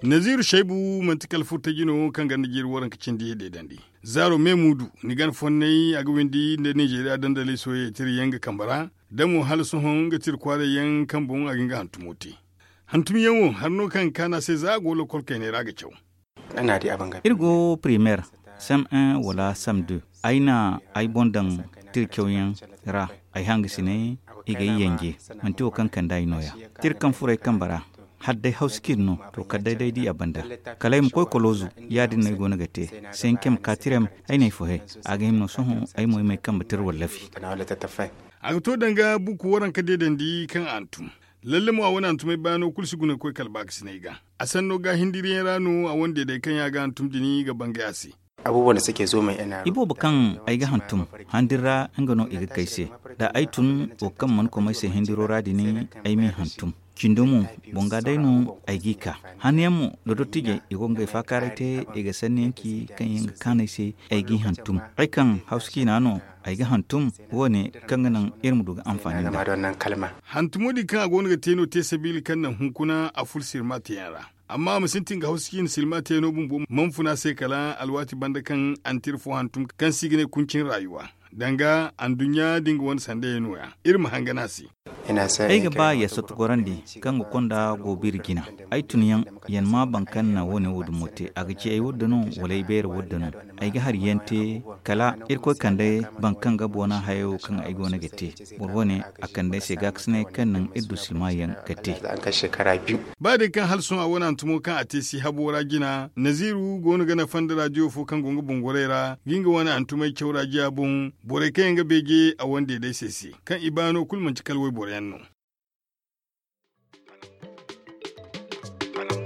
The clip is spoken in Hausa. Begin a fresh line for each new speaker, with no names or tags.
Naziru Shaibu mantikal furta gino kan ga Nigeria waran kicin da dandi. Zaro Memudu ni gan fonnai aga windi da Nigeria dandale soye tiri yanga kambara da mu hal sohon ga tir kware yan kambon a ginga hantumote. Hantum yawo har no kan kana sai za go lokol kai ne raga kyau.
Ana di abanga.
Irgo primaire sam 1 wala sam 2 aina ai bondan tir kyauyen ra ai hanga sine iga yenge manto kan kan dai noya. Tir kan furai kambara hadday hauskir no to kadday di abanda kalay mo koy kolozu yadin nay gona gate senkem katirem ay nay fohe aga himno soho ay moy may kam batir wallafi
aga to danga buku waran ka dedandi kan antum lalle mo awon antum ay bano kulsi guna koy kalbak sinaiga asanno ga hindiri rano a wonde dai kan ya ga antum dini ga bangayasi
abubuwan da suke zo mai ina
ibo bakan ai ga hantum handira ngano iga kaise da aitun o kam man ko mai se hindiro radini ai mi hantum kindomu bonga daino aigika haniyammu dodotije igonga fakarete iga sanyanki kan yanga kanaise aigi hantum aikan hauski nano aiga hantum wone kanganan irmu duga amfani da
wannan kalma
hantumodi kan agonu ga teno te sabili kan nan hunkuna a fulsir matiyara amma musintin ga hauski silma teno bumbu manfuna sai kala alwati banda kan antirfo hantum kan sigine kuncin rayuwa danga an dunya dinga wani sanda ya noya irin hanganasi
ina sai
ai gaba ya sotu gorandi kan konda go birgina ai tuniyan yan ma bankan na woni wodu mote aga ce ai woddano walai ber woddano ai ga har yente kala irko kande bankan ga bona hayo kan ai gona gete burwone akan dai sai gaksne kan nan iddu silmayan gete
an ka shekara 2
ba da kan halsun a wannan tumo kan atesi habora gina naziru gona gana fanda radio fo kan gonga bongorera ginga wani antumai kyaura giya bun bore kai nga bege a wanda dai sesi kan ibano kulman cikal wai bore yanno